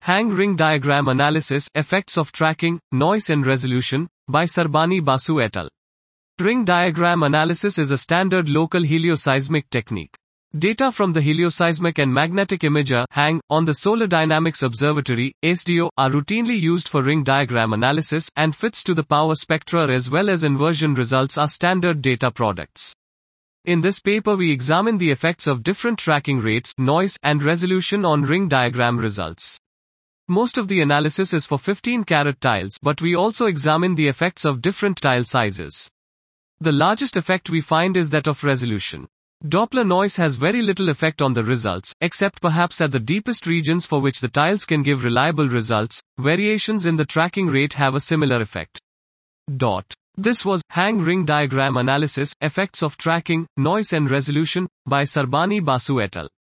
Hang ring diagram analysis, effects of tracking, noise and resolution, by Sarbani Basu et al. Ring diagram analysis is a standard local helioseismic technique. Data from the Helioseismic and Magnetic Imager (HANG) on the Solar Dynamics Observatory (ASDO) are routinely used for ring diagram analysis, and fits to the power spectra as well as inversion results are standard data products. In this paper we examine the effects of different tracking rates, noise, and resolution on ring diagram results. Most of the analysis is for 15-carat tiles, but we also examine the effects of different tile sizes. The largest effect we find is that of resolution. Doppler noise has very little effect on the results, except perhaps at the deepest regions for which the tiles can give reliable results. Variations in the tracking rate have a similar effect. This was Hang ring diagram analysis, effects of tracking, noise and resolution, by Sarbani Basu et al.